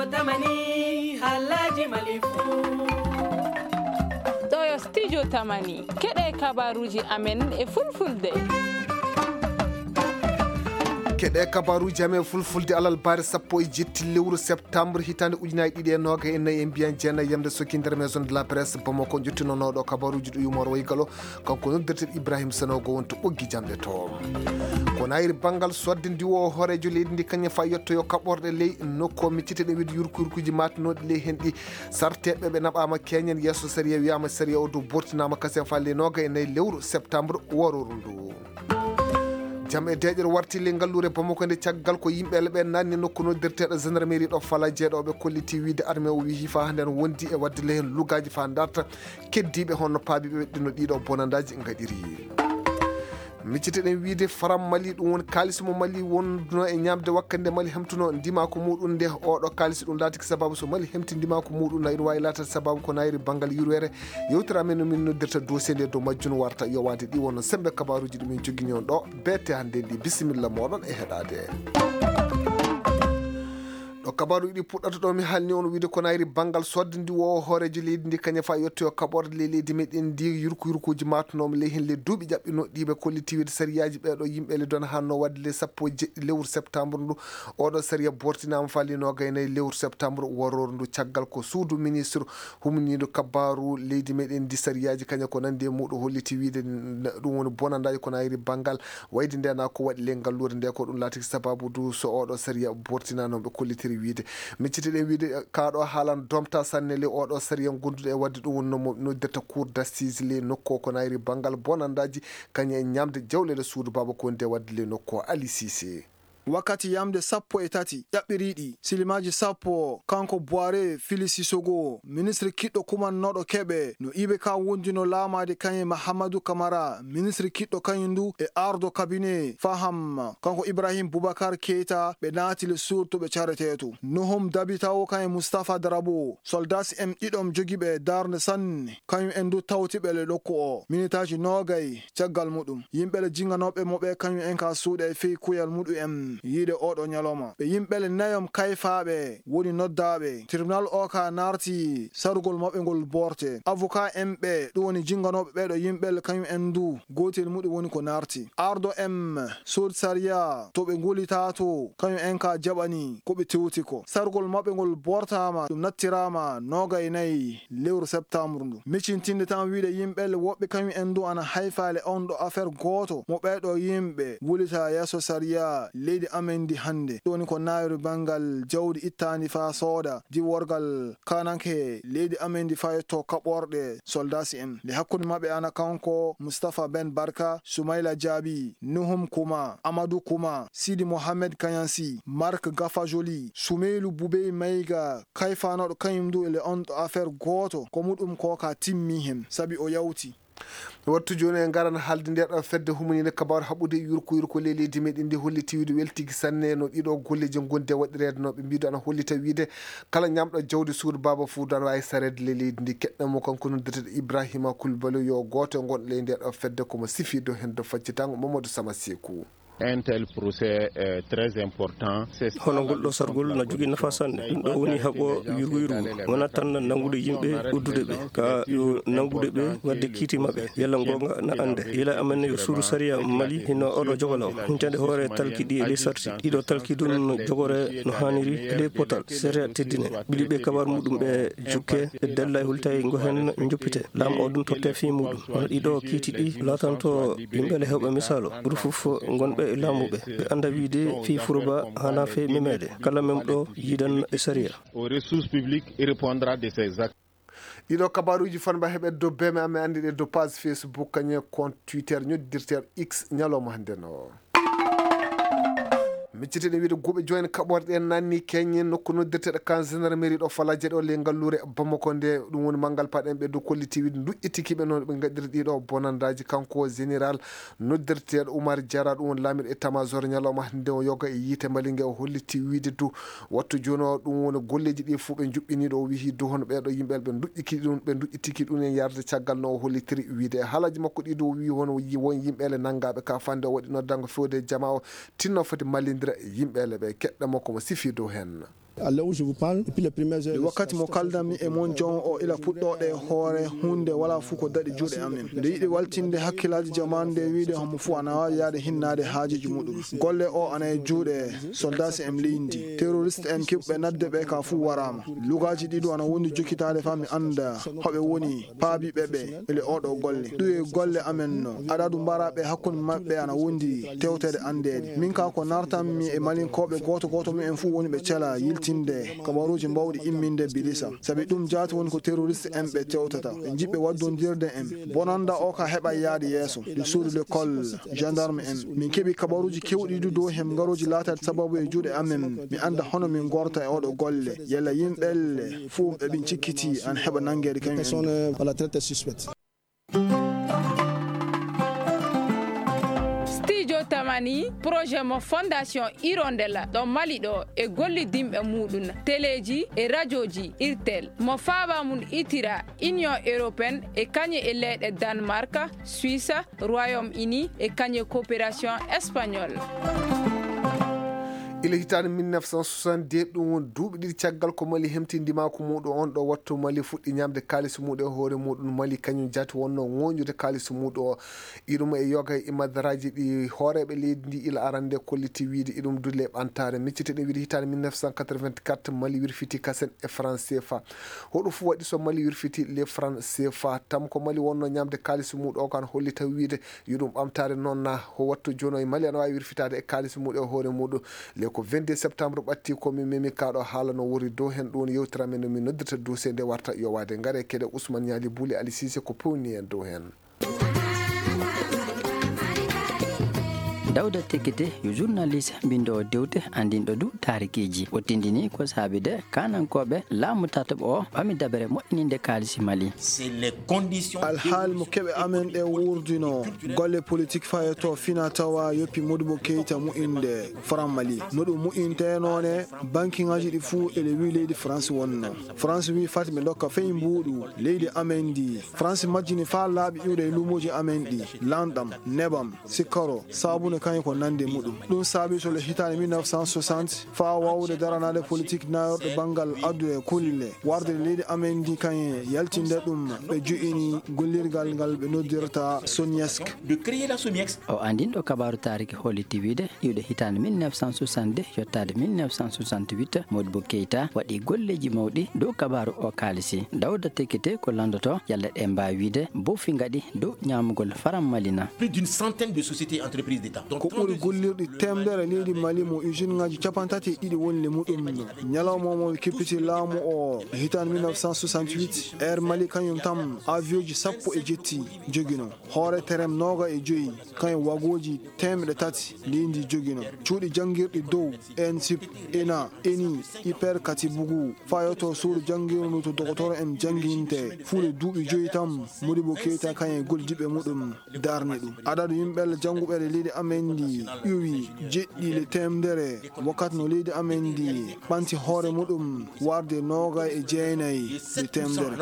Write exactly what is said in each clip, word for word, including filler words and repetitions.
studio tamani halaji malifu ɗo yo studio tamani keɗe kabaruji amen e fulfulde keɗe kabaruji amen fulfulde alal baare sappo e jetti lewru septembre hitande ujunaaje ɗiɗi e noga e nayyi en mbiyan jeenayyi yamde sokki nder maison de la presse Bamako jottinonoɗo kabaruji ɗo yumor waygalo kanko noddirteɗo Ibrahima Sanogo wonto ɓoggi jamɗe to ko nayri banggal sodde ndiwo horejo leydi ndi kañum fa yettoyo kaɓorɗe ley nokko micciteɗe wiide yurku yurkuji matnoɗe ley hen ɗi sarteɓe ɓe naɓama keñen yesso saria wiyama saria o dow bortinama kasen fa le noga e nayyi lewru septembre wororu ndu jam e deƴere wartile ngallure Bamako nde caggal ko yimɓele ɓe nanni nokku noddirteɗo gendarmerie ɗo fala jeeɗoɓe kolliti wiide armé o wi fa hande wondi e wadde le hen lugaji fa darta keddiɓe honno paabiɓe weɗɗino ɗiɗo bonandaji gaɗiri micciteɗen wiide faram Mali ɗum woni kalis mo Mali wonduno e ñamde wakkande Mali hemtuno ndimako muɗum nde oɗo kalis ɗum laati ko sababu so Mali hemti ndimako muɗum na ina wawi latade sababu ko nayri banggal yurwere yewtere men no min noddirta dossier nde dow majjuno warta yo wade ɗi wonno sembe kabaruji ɗumin joguiñon ɗo bette hande ndi bisimilla moɗon e heɗade ɗo kabaru ɗi puɗɗata ɗo mi halni on wiide ko nayri banggal sodde ndi wo hoorejo leydi ndi kañum fa yettoyo kaɓorde ley leydi meɗen ndi yurku yurkuji matnomo ley hen le duuɓi jaɓɓino ɗiɓe kolliti wiide sariyaji ɓeɗo yimɓe le don hanno wadde le sappo e jeɗɗi lewru septembre ndu oɗo saria bortinama fallinoga e nayyi lewru septembre wororo ndu caggal ko suudu ministre humniɗo kabaru leydi meɗen ndi sariyaji kañum ko nandi e muɗum holliti wiide ɗum woni bonandaji ko nayri banggal wayde ndena ko waɗi le ngallure nde ko ɗum laati sababu du so oɗo saria bortinanoɓe kollitiri wiide micciteɗen wiide kaɗo haalan domta sanne le oɗo saria gonduɗo e wadde ɗum wonno noddirta cour d'assise le nokko ko nayri banggal bonandaji kañum e ñamde jawlele suudu Bamako nde wadde le nokko Ali Cissé wakkati yamde sappo e tati ƴaɓɓiriɗi silimaji sappo kanko Boire Fili Sisogo ministre kiɗɗo kumannoɗo keɓe no iɓe ka wondino laamade kañum Mahamadou Camara ministre kiɗɗo kañum ndu e ardo cabinet Faham kanko Ibrahim Boubacar Keita ɓe naati le surtoɓe careteto nohum dabi taw kañum Moustapha Darabo soldats en ɗiɗom jogiɓe darde sanne kañum en du tawtiɓe le ɗokku o minitaji nogay caggal muɗum yimɓele jinganoɓe moɓe kañum en ka suuɗa e fey kuyal muɗum en yiide oɗo nyaloma ɓe yimɓele nayom kayfaɓe woni noddaɓe tribunal o ka narti sarugol maɓɓe ngol borte avocat en ɓe ɗum woni jinganoɓe ɓeɗo yimɓele kañum en du gotel muɗum woni ko narti ardo em sod saria to ɓe ngolita to kañum en ka jaɓani koɓe tewti ko sarugol maɓɓe ngol bortama ɗum nattirama noga e nayyi lewru septembre ndu miccintinde tan wiide yimɓele woɓɓe kañum en du ana hayfale on ɗo affaire goto mo ɓeɗo yimɓe wulita yesso saria leydi amen di hande ɗoni ko nayru bangal jawdi ittani fa sooda di worgal kananke leydi amen di fa yetto kaɓorɗe soldasi en le hakkude maɓɓe ana kanko Moustapha Ben Barka Soumaila Diaby Nuhum Kuma Amadou Kuma Sidi Mohamed Kayansi Mark Gafajoli Soumeylu Boubey Mayiga kayfanoɗo kañum du ele on ɗo affaire goto ko muɗum ko ka timmi hen sabi o yawti wattu joni e garan haalde nde ɗo fedde humanide kabaru haɓude yurko yurko ley leydi meɗen ndi holliti wiide weltigi sanne no ɗiɗo golleji gonde waɗirede no ɓe mbiɗo ana hollita wiide kala ñamɗo jawdi suudu Baba Fouda ana wawi sarede ley leydi ndi keɗɗamo kanko noddirteɗo Ibrahima Koulibaly yo goto e gonɗo ley nde ɗo fedde komo sifido hen do faccitango Mamadou Sama Sekou un tel procès est très important. hono ngol ɗo sargol na jogui nafa sanne ɗum ɗo woni haɓo yurgu yurgu wona tan nangude yimɓe uddude ɓe ka yo nangude ɓe wadde kiiti mabɓe yalla gonga na ande yila amen yo suudu saria Mali hino oɗo jogolo huntande hoore talki ɗi ele sarti ɗiɗo talki dun jogore no haniri ele potal saria teddine ɓiɗi ɓe kabar muɗum ɓe jukke ɓe della e hulta go hen juppite laam o ɗum totte fi muɗum hono ɗiɗo kiiti ɗi latanto yimɓele hewɓe misalo ɓuri fof gonɓe e laamuɓe ɓe anda wiide fi furuba hana fe memede kala mem ɗo yidan e saria aux ressources publiques et répondra de ses actes. ɗiɗo kabaruji fanba heɓe dow beme ame andiɗe dow page Facebook kañum compte Twitter ñoddirteɗo X ñalawma hande no micciteɗen wiide guuɓe jooni kaɓorɗe en nanni keñen nokku noddirteɗo kan gendarmerie ɗo falaje ɗo le ngallure Bamako nde ɗum woni manggal paɗen ɓe dow kolliti wiide duƴƴitikiɓe noon ɓe gaɗiri ɗiɗo bonandaji kanko général noddirteɗo Oumar Diarra ɗum woni laamiɗo état major ñalawma hande o yoga e yiite Mali nge o holliti wiide du wattu joni o ɗum woni golleji ɗi fuu ɓe juɓɓiniɗo o wihi du hono ɓeɗo yimɓeɓe ɓe duƴƴiki ɗum ɓe duƴƴitiki ɗum en yarde caggal no o hollitiri wiide e haalaji makko ɗi dow wi hono won yimɓele nanggaɓe ka fande o waɗi noddango fewde jama o tinno foti mallidira yimɓele ɓe keɗɗamo komo sifi dow hen nde wakkati mo kaldami e mon jon o ila puɗɗoɗe hoore hunde wala fuu ko daɗi juuɗe amen nde yiɗi waltinde hakkillaji jamanu nde wiide homo fuu ana wawi yaade hinnade haajeji muɗum golle o ana e juuɗe soldats en leydi terroriste en keɓɓe nadde ɓe ka fuu warama lugaji ɗiɗo ana wondi jokkitade fa mi anda hoɓe woni paabiɓe ɓe ele oɗo golle ɗum e golle amen no adadu mbaraɓe hakkude maɓɓe ana wondi tewtede andede min ka ko nartanmi e malinkoɓe goto goto mi en fuu woni ɓe cela yiltinde kabaruji mbawɗi imminde bilisa sabi ɗum jaati woni ko terroriste en ɓe tewtata ɓe jiɓɓe waddodirde en bonanda o ka heɓa yaade yeeso ɗi suudu l'école gendarme en min keeɓi kabaruji kewɗi ɗi dow hen ngaroji laatade sababu e juuɗe amen mi anda hono min gorta e oɗo golle yalla yimɓelle fuu ɓeɓin cikkiti an heɓa nangede kañum tamani projet mo fondation Hirondella ɗo Mali ɗo e gollidimɓe muɗum téléji e radioji irtel mo faaba mum itira union européenne e kañe e leyɗe Danemark, Suisse, Royaume-Uni e kañe coopération espagnole. ila hitande mille neuf cent soixante-deux ɗum woni duuɓi ɗiɗi caggal ko Mali hemtindimako muɗum on ɗo wattu Mali fuɗɗi ñamde kalis muɗum e hoore muɗum Mali kañum jati wonno ŋoñude kalis muɗum o iɗum e yoga e imadaraji ɗi hooreɓe leydi ndi ila arande kolliti wiide iɗum dulle ɓantare miccite ɗe wiide hitande mille neuf cent quatre-vingt-quatre Mali wirfiti kasen e franc C F A hoɗum fu waɗi so Mali wirfiti les franc C F A tam ko Mali wonno ñamde kalis muɗum o kan holli taw wiide yiɗum ɓamtare noon na ho wattu joni e Mali ana wawi wirfitade e kalis muɗum e hoore muɗum ko vingt-deux septembre ɓatti komi memi kaɗo haala no wori dow hen ɗum yewtira men no min noddata dossier nde warta yowade gaare kede Ousmane Niali Bouli Ali Cissé ko pewni en dow hen. Dawda Tekete yo journaliste mbindo dewte andinɗo du tarikeji o tindini ko saabide kanankoɓe laamu tataɓo o ɓami dabere moƴƴininde kaalisi Mali. alhaali mo keɓe amen ɗe wurdino golle politique fayeto fina tawa yoppi Modibo Keita mu'inde Fran Mali no ɗum mu'inte noone bankingaji ɗi fuu ele wi leydi France wonno France wi fati ɓe dokka fey mbuuɗu leydi amen ndi France majjini fa laaɓi iwde e lumoji amen ɗi landam nebam sikkaro sabune kañum ko nande muɗum ɗum saabi so le hitande mille neuf cent soixante fa wawde daranade politique nayorɗo banggal addude kulle warde leydi amen ndi kañe yaltinde ɗum ɓe jo'ini gollirgal ngal ɓe noddirta Soniesc o andinɗo kabaru tariki holliti wiide iwde hitande mille neuf cent soixante-deux yottade mille neuf cent soixante-huit Modibo Keita waɗi golleji mawɗi dow kabaru o kaalisi Dawda Tekete ko landoto yalla ɗe mbawi wiide bofi gaɗi dow ñamugol Fran Malina plus d'une centaine de sociétés et entreprises d'État ko ɓuri gollirɗi temdere leydi Mali mo usine ngaji capantati ɗiɗi woni le muɗum ñalawma mo kippiti laamu o hitande mille neuf cent soixante-huit Air Mali kañum tam avion ji sappo e jetti jogino hoore terem noga e joyi kañum wagoji temɗe tati leydi jogino cuuɗi janguirɗi dow N S I P ena eni hyper kati bugu fayoto suudu janguirnu to docteur en janginte fuule duuɓi joyi tam Modibo Keita kañum goldiɓe muɗum darni ɗum adadu yimɓelle janguɓere leydi amen ndi ƴuwi jeɗɗile temdere wakkati no leydi amen ndi ɓanti hoore muɗum warde noga e jeenayi e temdere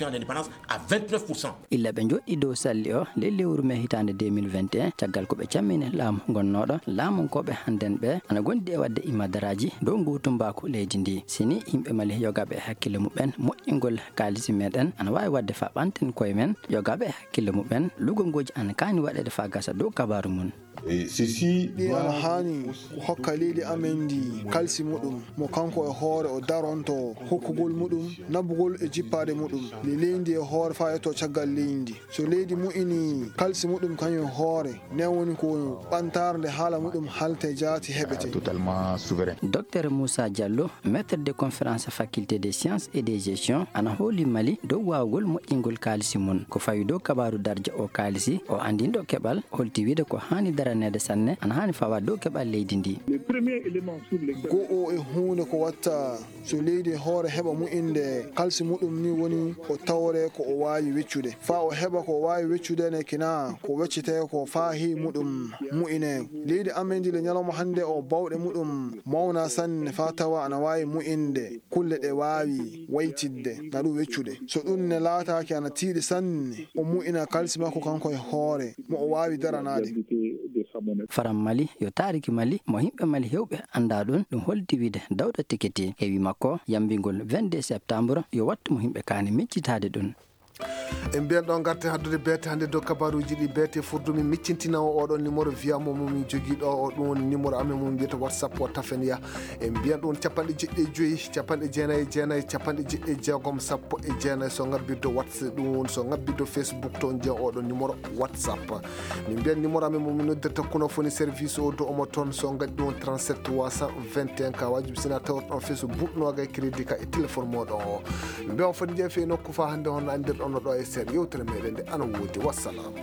illa ɓe joɗɗi dow salli o le lewru me hitande deux mille vingt et un caggal ko ɓe cammini laamu gonnoɗo laamunkoɓe hannden ɓe ana gondi e wadde imadaraji dow ngutumbako leydi ndi sini yimɓe Mali yogaɓe hakkille muɓen moƴƴingol kaalisi meɗen ana wawi wadde fa ɓanten koye men yogaɓe hakkille muɓen lugolgoji ana kani waɗede fa gasa dow kabaru mum ɗi ana hani hokka leydi amen ndi kalsi muɗum mo kanko e hoore o daronto hokkugol muɗum nabugol e jippade muɗum le leydi e hoore fa eto caggal leydi so leydi mu'ini kalsi muɗum kañum hoore nden woni ko ɓantarde haala muɗum halte jaati heɓete docteur Moussa Diallo maître de conférence faculté des sciences et des gestion ana hooli Mali dow wawgol moƴƴingol kaalisi mum ko fawi dow kabaru darja o kaalisi o andinɗo keɓal holti wiide ko hani daranede sanne ana hani fawa dow keɓal leydi ndi go'o e hunde ko watta so leydi hoore heɓa mu'inde kalsi muɗum ni woni o tawre ko o wawi weccude fa o heɓa ko o wawi weccude ne kina ko weccete ko faahi muɗum mu'ine leydi amen ndi le ñalawma hande o bawɗe muɗum mawna sanne fa tawa ana wawi mu'inde kulle ɗe wawi waytidde na ɗum weccude so ɗum ne laataki ana tiiɗi sanne o mu'ina kalsi makko kanko e hoore mo o wawi daranade faram mali yo tariki mali mo himɓe mali hewɓe anda ɗum ɗum holdi wiide Dawda Tikiti heewi makko yambingol vingt-deux septembre yo wattu mo himɓe kani miccitade ɗum. en mbiyan ɗo garte haddude beete hannde dow kabaruji ɗi beete furdumi miccintina o oɗon numéro wiyamo momin jogui ɗo o ɗum woni numéro amen mum wiyata whatsapp o tafen ya en mbiyan ɗum capanɗe jeɗɗi e joyyi capanɗe jeenayyi e jeenayyi capanɗe jeɗɗi e jeegom sappo e jeenayyi so ngabbi dow whatsapp ɗum woni so ngabbi dow facebook to jiyan oɗon numéro whatsapp min mbiyan numéro amen momin noddirta kuno foni service o dow omo toon so gaddi ɗum trente-sept trois cent vingt et un ka wajibi sina tawat ɗon facebook noga e crédit ka e téléphone moɗon o min mbiyan foti jeefe e nokku fa hannde hono andirɗon ɗo e seeɗa yewtere meɗen nde ana woodi wassalam.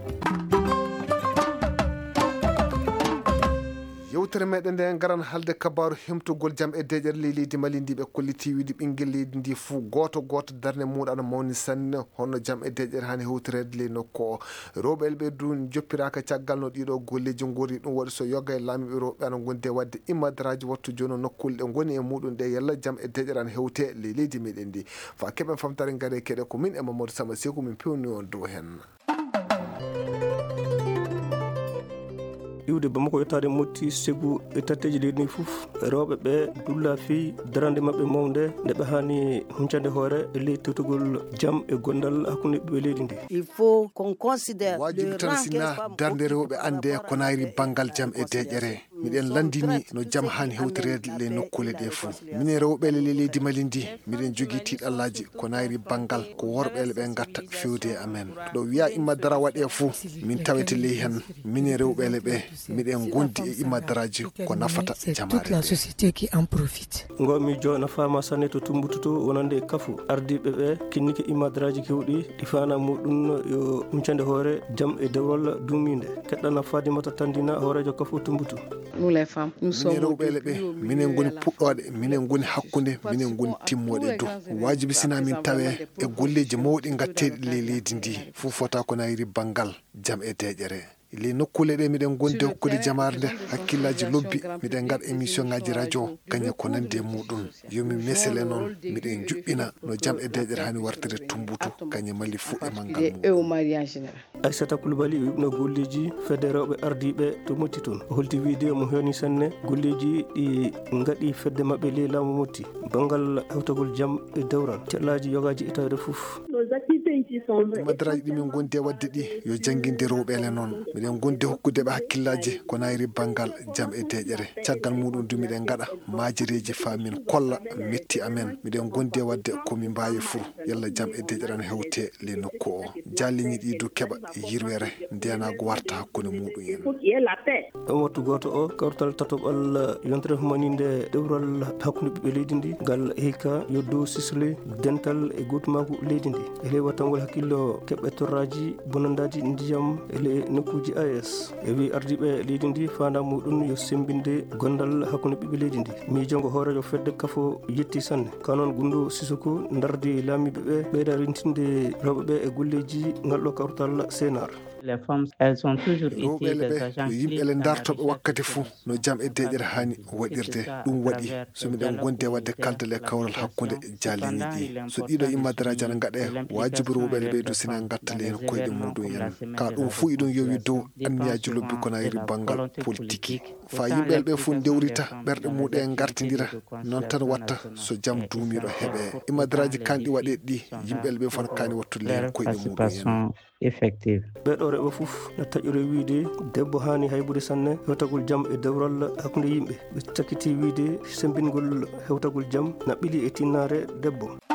yewtere meɗen nde garan halde kabaru hemtugol jam e deƴere ley leydi Mali ndi ɓe kolliti wiide ɓinguel leydi ndi fuu goto goto darde muɗum ana mawni sanne hono jam e deƴere hani hewtorede ley nokku o rewɓe elɓe du joppiraka caggal no ɗiɗo golleji gori ɗum waɗi so yogga e laamiɓe rewɓe ana gondi e wadde immandiraji wattu joni nokkule ɗe goni e muɗum ɗe yalla jam e deƴere ana hewte ley leydi meɗen ndi fa keɓen famtare gaare keɗe ko min e Mamadou Sama Sekou min pewni on dow hen. iwde bamako yottade motti segu e tatteji leydi ndi fof rewɓe ɓe dulla fi darande mabɓe mawde nde ɓe hani huncande hoore e ley tewtogol jam e gondal hakkude ɓe leydi ndi. il faut qu'on considère wajibi tan sina darde rewɓe ande ko nayri banggal jam e deƴere miɗen landini no jam hani hewtorede le nokkule ɗe fuu minen rewɓe le leydi Mali ndi miɗen jogui tiɗallaji ko nayri banggal ko worɓele ɓe gatta fewde amen ɗo wiya immadara waɗe fuu min tawete ley hen minen rewɓele ɓe miɗen gondi e immadaraji ko nafata jamare la société qui en profite. ngo miijo nafama sanne to tumbututo wonande kafu ardiɓe ɓe kinnike immadaraji kewɗi ɗi fana muɗum yo huncande hoore jam e dewrol duminde keɗɗana Fadimata Tandina hoorejo kafu tumbutu. nous les femmes nous sommes rewɓele ɓe minen goni puɗɗoɗe minen goni hakkude minen goni timmoɗe dow wajibi sina min tawe e golleji mawɗi gatteɗi ley leydi ndi fuu fota ko nayri banggal jam e deƴere les nokkule ɗe miɗen gonde hokkude jamare nde hakkillaji lobbi miɗen gaɗa émission ngaji radio kaña ko nande muɗum yomi mesele noon miɗen juɓɓina no jam e deƴere hani wartire tumbutu kaña Mali fuu e manggal mum. Aissata Coulibaly wibno golleji fedde rewɓe ardiɓe to motti toon o holti wiide mo hewni sanne golleji ɗi gaɗi fedde mabɓe ley laamu motti bangal hewtagol jam e dewral cellaji yogaji itade fof. madaraji ɗi min gondi e wadde ɗi yo jangguinde rewɓele noon miɗen gondi hokkude ɓe hakkillaji ko nayri banggal jam e deƴere caggal muɗum du miɗen gaɗa majireji fa min kolla metti amen miɗen gondi e wadde komin mbawi fuu yalla jam e deƴere ana hewte le nokku o jalliñi ɗi du keɓa yirwere ndenago warta hakkude muɗum en. on wattu goto o kawtal tatoɓal yontere humaninde ɗewral hakkude ɓiɓɓe leydi ndi ngal hikka yo dow sisle dental e gotumako leydi ndi e ley wattangol hakkillo keɓɓe torraji bonandaji ndiyam ele nokkuji A S e wi ardiɓe leydi ndi fanda muɗum yo sembinde gondal hakkude ɓiɓɓe leydi ndi miijongo hoorejo fedde kafo yetti sanne kanon Gundu Sisoko dardi laamiɓe ɓe ɓeyda rentinde rewɓe ɓe e golleji ngalɗo kawtal Sénar. Les femmes, elles sont toujours ici des agents yimɓele dartoɓe wakkati fuu no jam e deƴere hani waɗirde ɗum waɗi so miɗen gondi e wadde kaldal e kawral hakkude jalliñi ɗi so ɗiɗo immadaraji ana gaɗe wajibi rewɓele ɓeydu sina gattali hen koyɗe muɗum en ka ɗum fuu iɗum yowi dow anniyaji lobbi kono ayri banggal politique fa yimɓele ɓe fuu dewrita ɓerɗe muɗe en gartidira noon tan watta so jam duumiɗo heeɓe immadaraji kanɗi waɗe ɗi yimɓele ɓe fon kani wattude hen koyɗe muɗum en effective. ɓeɗo reɓe fof no taƴƴore wiide debbo hani haybude sanne hewtagol jam e dewral hakkude yimɓe ɓe cakkiti wiide sembingol hewtagol jam na ɓiili e tinnare debbo.